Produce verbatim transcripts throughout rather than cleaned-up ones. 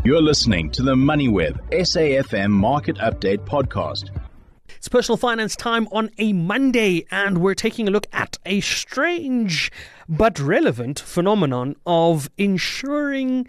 You're listening to the MoneyWeb S A F M Market Update Podcast. It's personal finance time on a Monday, and we're taking a look at a strange but relevant phenomenon of insuring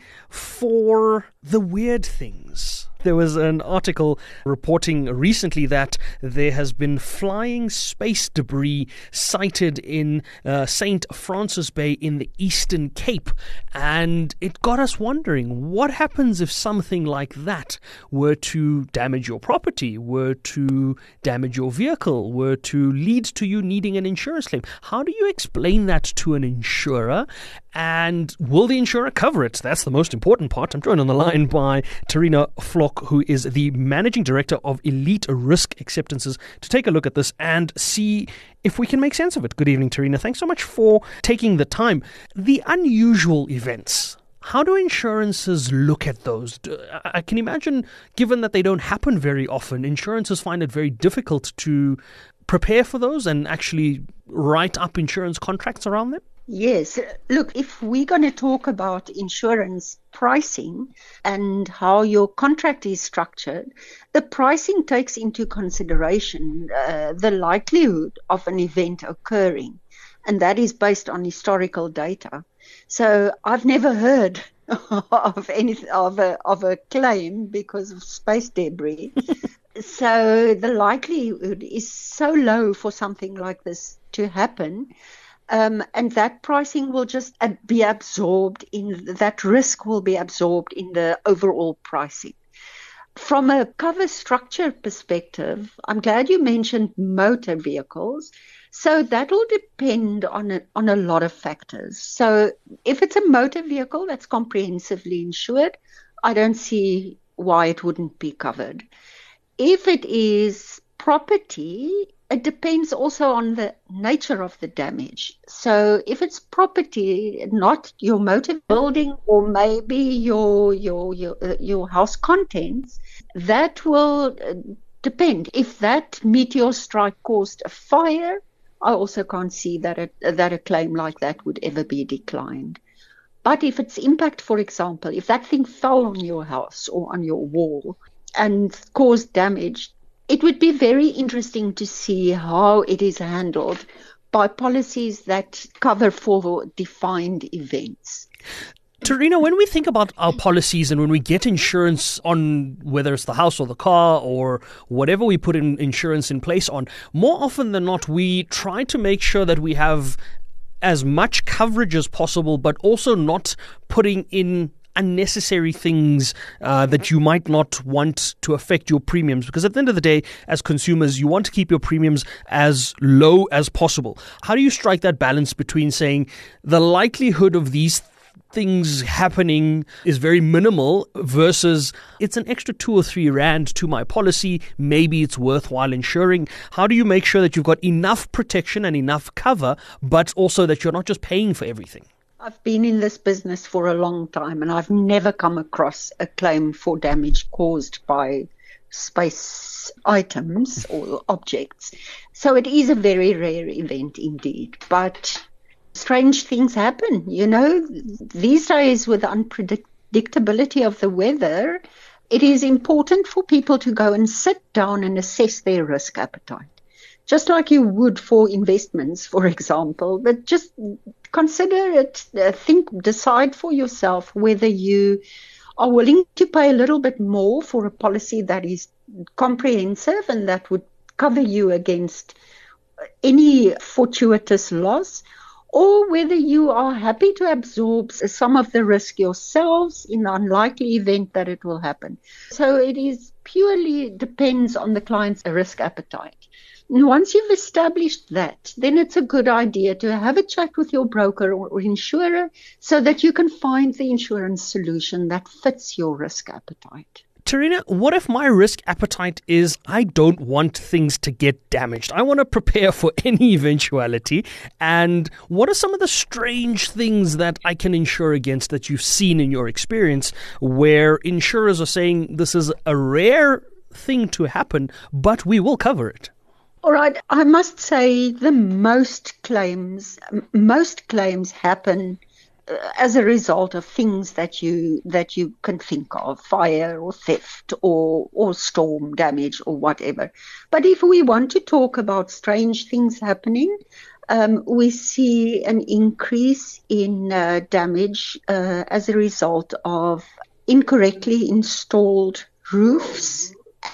for the weird things. There was an article reporting recently that there has been flying space debris sighted in uh, Saint Francis Bay in the Eastern Cape, and it got us wondering, what happens if something like that were to damage your property, were to damage your vehicle, were to lead to you needing an insurance claim? How do you explain that to an insurer? And will the insurer cover it? That's the most important part. I'm joined on the line by Tarina Flock, who is the Managing Director of Elite Risk Acceptances, to take a look at this and see if we can make sense of it. Good evening, Tarina. Thanks so much for taking the time. The unusual events, how do insurances look at those? I can imagine, given that they don't happen very often, insurances find it very difficult to prepare for those and actually write up insurance contracts around them. Yes. Look, if we're going to talk about insurance pricing and how your contract is structured, the pricing takes into consideration uh, the likelihood of an event occurring, and that is based on historical data. So I've never heard of any of a of a claim because of space debris. So the likelihood is so low for something like this to happen. Um, and that pricing will just uh, be absorbed in, that risk will be absorbed in the overall pricing. From a cover structure perspective, I'm glad you mentioned motor vehicles. So that will depend on a, on a lot of factors. So if it's a motor vehicle that's comprehensively insured, I don't see why it wouldn't be covered. If it is property, it depends also on the nature of the damage. So if it's property, not your motor building or maybe your your your, uh, your house contents, that will uh, depend. If that meteor strike caused a fire, I also can't see that a, that a claim like that would ever be declined. But if it's impact, for example, if that thing fell on your house or on your wall and caused damage, it would be very interesting to see how it is handled by policies that cover for defined events. Tarina, when we think about our policies and when we get insurance on whether it's the house or the car or whatever we put in insurance in place on, more often than not, we try to make sure that we have as much coverage as possible, but also not putting in unnecessary things uh, that you might not want to affect your premiums, because at the end of the day, as consumers, you want to keep your premiums as low as possible. How do you strike that balance between saying the likelihood of these things happening is very minimal versus it's an extra two or three rand to my policy, maybe it's worthwhile insuring? How do you make sure that you've got enough protection and enough cover, but also that you're not just paying for everything? I've been in this business for a long time, and I've never come across a claim for damage caused by space items or objects. So it is a very rare event indeed. But strange things happen, you know. These days, with the unpredictability of the weather, it is important for people to go and sit down and assess their risk appetite. Just like you would for investments, for example, but just consider it, uh, think, decide for yourself whether you are willing to pay a little bit more for a policy that is comprehensive and that would cover you against any fortuitous loss, or whether you are happy to absorb some of the risk yourselves in the unlikely event that it will happen. So it is purely depends on the client's risk appetite. And once you've established that, then it's a good idea to have a chat with your broker or insurer so that you can find the insurance solution that fits your risk appetite. Tarina, what if my risk appetite is I don't want things to get damaged? I want to prepare for any eventuality. And what are some of the strange things that I can insure against that you've seen in your experience where insurers are saying this is a rare thing to happen, but we will cover it? All right. I must say the most claims, most claims happen as a result of things that you that you can think of, fire or theft or or storm damage or whatever. But if we want to talk about strange things happening, um, we see an increase in uh, damage uh, as a result of incorrectly installed roofs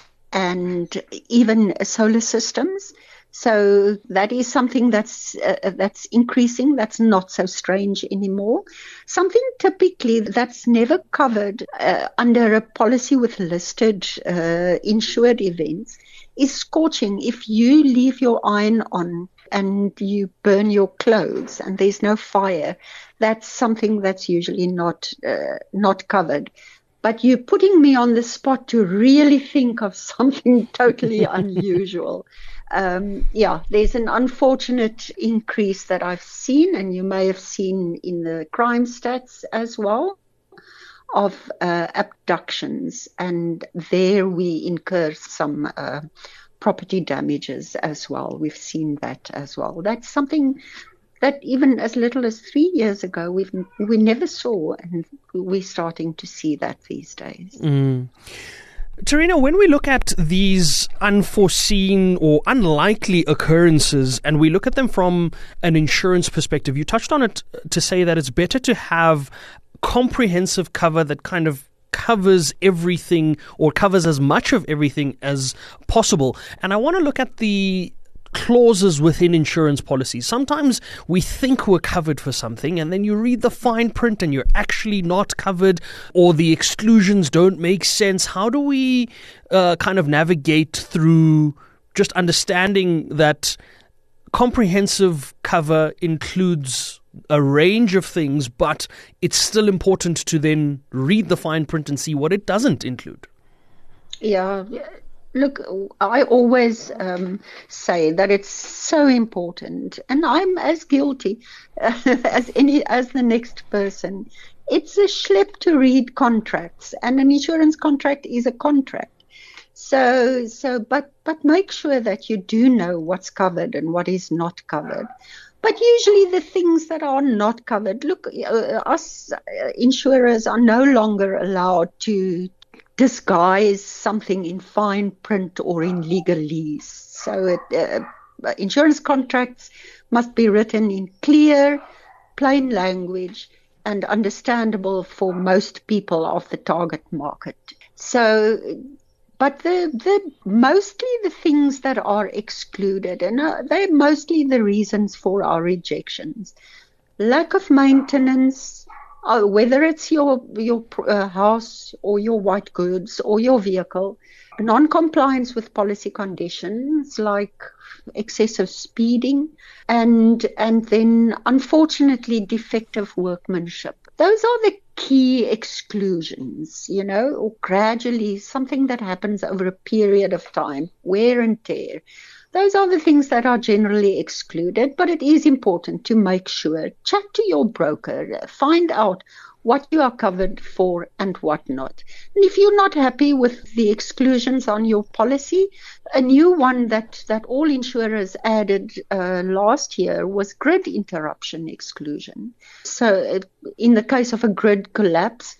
and even solar systems. So that is something that's uh, that's increasing. That's not so strange anymore. Something typically that's never covered uh, under a policy with listed uh, insured events is scorching. If you leave your iron on and you burn your clothes and there's no fire, that's something that's usually not uh, not covered. But you're putting me on the spot to really think of something totally unusual. Um, yeah, there's an unfortunate increase that I've seen, and you may have seen in the crime stats as well, of uh, abductions. And there we incur some uh, property damages as well. We've seen that as well. That's something that even as little as three years ago, we've we never saw, and we're starting to see that these days. Mm. Terina, when we look at these unforeseen or unlikely occurrences and we look at them from an insurance perspective, you touched on it to say that it's better to have comprehensive cover that kind of covers everything or covers as much of everything as possible. And I want to look at the clauses within insurance policies. Sometimes we think we're covered for something and then you read the fine print and you're actually not covered, or the exclusions don't make sense. How do we uh, kind of navigate through just understanding that comprehensive cover includes a range of things, but it's still important to then read the fine print and see what it doesn't include? Yeah. Look, I always um, say that it's so important, and I'm as guilty uh, as any as the next person. It's a schlep to read contracts, and an insurance contract is a contract. So, so, but but make sure that you do know what's covered and what is not covered. But usually the things that are not covered, look, uh, us insurers are no longer allowed to disguise something in fine print or in legalese. So it, uh, insurance contracts must be written in clear, plain language and understandable for most people of the target market. So, but the, the mostly the things that are excluded, and uh, they're mostly the reasons for our rejections. Lack of maintenance, Uh, whether it's your your uh, house or your white goods or your vehicle, non-compliance with policy conditions like excessive speeding, and and then unfortunately defective workmanship. Those are the key exclusions, you know, or gradually something that happens over a period of time, wear and tear. Those are the things that are generally excluded, but it is important to make sure, chat to your broker, find out what you are covered for and what not. And if you're not happy with the exclusions on your policy, a new one that, that all insurers added uh, last year was grid interruption exclusion. So uh, in the case of a grid collapse,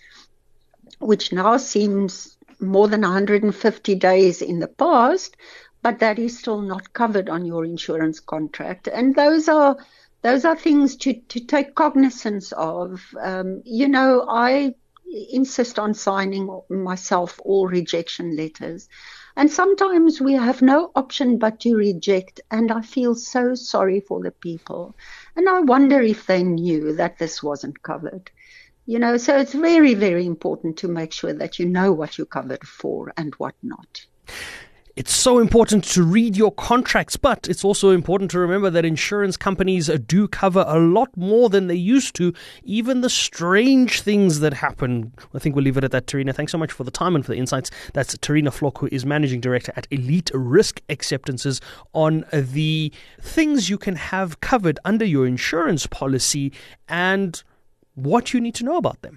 which now seems more than one hundred fifty days in the past, but that is still not covered on your insurance contract. And those are those are things to, to take cognizance of. Um, you know, I insist on signing myself all rejection letters. And sometimes we have no option but to reject. And I feel so sorry for the people. And I wonder if they knew that this wasn't covered. You know, so it's very, very important to make sure that you know what you're covered for and what not. It's so important to read your contracts, but it's also important to remember that insurance companies do cover a lot more than they used to, even the strange things that happen. I think we'll leave it at that, Terina. Thanks so much for the time and for the insights. That's Terina Vlok, who is Managing Director at Elite Risk Acceptances, on the things you can have covered under your insurance policy and what you need to know about them.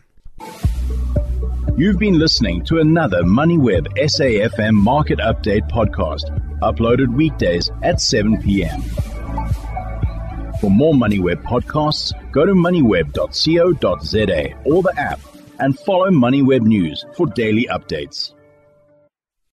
You've been listening to another MoneyWeb S A F M Market Update podcast, uploaded weekdays at seven p.m. For more MoneyWeb podcasts, go to moneyweb dot co dot za or the app and follow MoneyWeb News for daily updates.